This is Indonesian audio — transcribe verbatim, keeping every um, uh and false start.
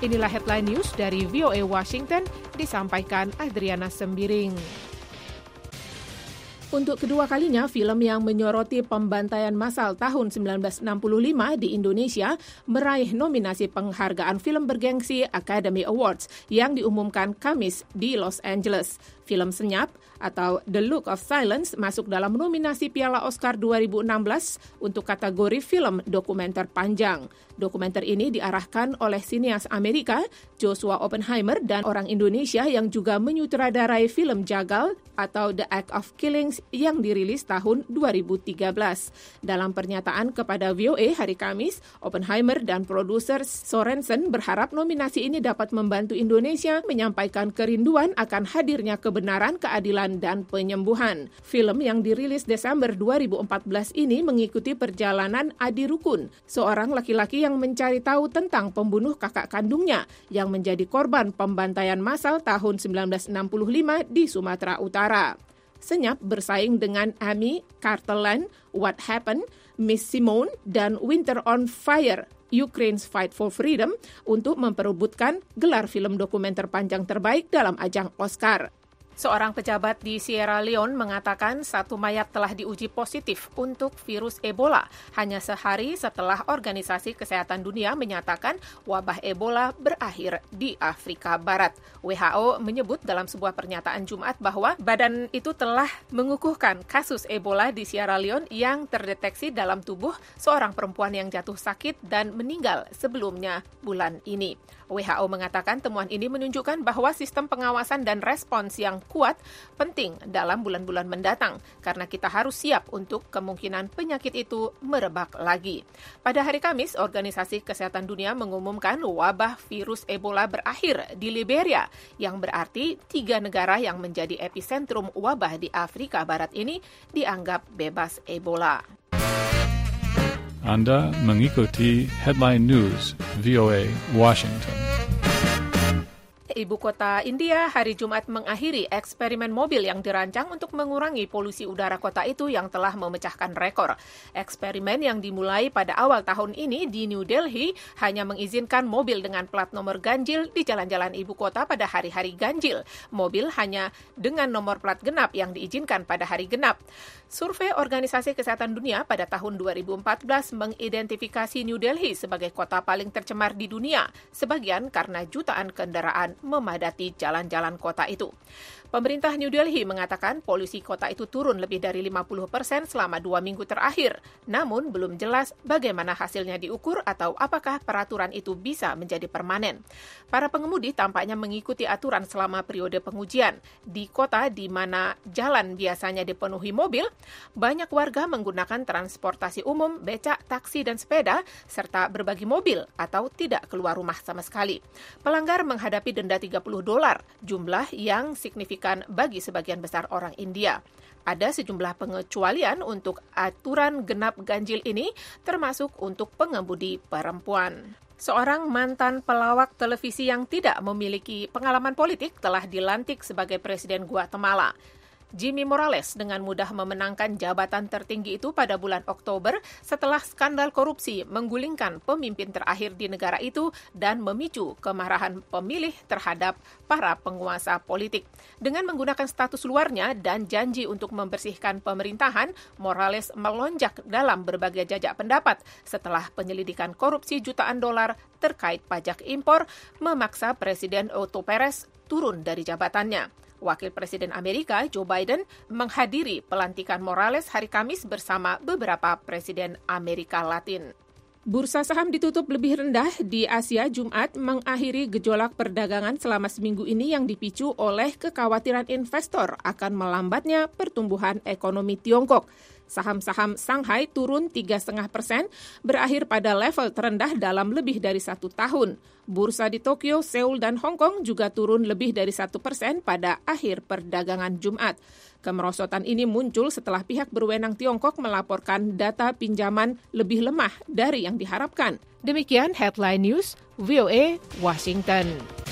Inilah headline news dari V O A Washington, disampaikan Adriana Sembiring. Untuk kedua kalinya, film yang menyoroti pembantaian massal tahun sembilan belas enam puluh lima di Indonesia meraih nominasi penghargaan film bergengsi Academy Awards yang diumumkan Kamis di Los Angeles. Film Senyap atau The Look of Silence masuk dalam nominasi Piala Oscar dua ribu enam belas untuk kategori film dokumenter panjang. Dokumenter ini diarahkan oleh sinias Amerika Joshua Oppenheimer dan orang Indonesia yang juga menyutradarai film Jagal atau The Act of Killings yang dirilis tahun dua ribu tiga belas. Dalam pernyataan kepada V O A hari Kamis, Oppenheimer dan produser Sorensen berharap nominasi ini dapat membantu Indonesia menyampaikan kerinduan akan hadirnya kebenaran, keadilan, dan penyembuhan. Film yang dirilis Desember dua ribu empat belas ini mengikuti perjalanan Adi Rukun, seorang laki-laki yang mencari tahu tentang pembunuh kakak kandungnya yang menjadi korban pembantaian massal tahun sembilan belas enam puluh lima di Sumatera Utara. Senyap bersaing dengan Amy, Carteland, What Happened, Miss Simone, dan Winter on Fire, Ukraine's Fight for Freedom untuk memperebutkan gelar film dokumenter panjang terbaik dalam ajang Oscar. Seorang pejabat di Sierra Leone mengatakan satu mayat telah diuji positif untuk virus Ebola hanya sehari setelah Organisasi Kesehatan Dunia menyatakan wabah Ebola berakhir di Afrika Barat. W H O menyebut dalam sebuah pernyataan Jumat bahwa badan itu telah mengukuhkan kasus Ebola di Sierra Leone yang terdeteksi dalam tubuh seorang perempuan yang jatuh sakit dan meninggal sebelumnya bulan ini. W H O mengatakan temuan ini menunjukkan bahwa sistem pengawasan dan respons yang kuat penting dalam bulan-bulan mendatang karena kita harus siap untuk kemungkinan penyakit itu merebak lagi. Pada hari Kamis, Organisasi Kesehatan Dunia mengumumkan wabah virus Ebola berakhir di Liberia, yang berarti tiga negara yang menjadi epicentrum wabah di Afrika Barat ini dianggap bebas Ebola. Anda mengikuti Headline News V O A Washington. Ibu kota India hari Jumat mengakhiri eksperimen mobil yang dirancang untuk mengurangi polusi udara kota itu yang telah memecahkan rekor. Eksperimen yang dimulai pada awal tahun ini di New Delhi hanya mengizinkan mobil dengan plat nomor ganjil di jalan-jalan ibu kota pada hari-hari ganjil. Mobil hanya dengan nomor plat genap yang diizinkan pada hari genap. Survei Organisasi Kesehatan Dunia pada tahun dua ribu empat belas mengidentifikasi New Delhi sebagai kota paling tercemar di dunia, sebagian karena jutaan kendaraan memadati jalan-jalan kota itu. Pemerintah New Delhi mengatakan polusi kota itu turun lebih dari lima puluh persen selama dua minggu terakhir. Namun belum jelas bagaimana hasilnya diukur atau apakah peraturan itu bisa menjadi permanen. Para pengemudi tampaknya mengikuti aturan selama periode pengujian. Di kota di mana jalan biasanya dipenuhi mobil, banyak warga menggunakan transportasi umum, becak, taksi, dan sepeda, serta berbagi mobil atau tidak keluar rumah sama sekali. Pelanggar menghadapi denda tiga puluh dolar, jumlah yang signifikan bagi sebagian besar orang India. Ada sejumlah pengecualian untuk aturan genap ganjil ini, termasuk untuk pengemudi perempuan. Seorang mantan pelawak televisi yang tidak memiliki pengalaman politik telah dilantik sebagai Presiden Guatemala. Jimmy Morales dengan mudah memenangkan jabatan tertinggi itu pada bulan Oktober setelah skandal korupsi menggulingkan pemimpin terakhir di negara itu dan memicu kemarahan pemilih terhadap para penguasa politik. Dengan menggunakan status luarnya dan janji untuk membersihkan pemerintahan, Morales melonjak dalam berbagai jajak pendapat setelah penyelidikan korupsi jutaan dolar terkait pajak impor memaksa Presiden Otto Perez turun dari jabatannya. Wakil Presiden Amerika Joe Biden menghadiri pelantikan Morales hari Kamis bersama beberapa Presiden Amerika Latin. Bursa saham ditutup lebih rendah di Asia Jumat mengakhiri gejolak perdagangan selama seminggu ini yang dipicu oleh kekhawatiran investor akan melambatnya pertumbuhan ekonomi Tiongkok. Saham-saham Shanghai turun tiga koma lima persen, berakhir pada level terendah dalam lebih dari satu tahun. Bursa di Tokyo, Seoul, dan Hong Kong juga turun lebih dari satu persen pada akhir perdagangan Jumat. Kemerosotan ini muncul setelah pihak berwenang Tiongkok melaporkan data pinjaman lebih lemah dari yang diharapkan. Demikian Headline News V O A Washington.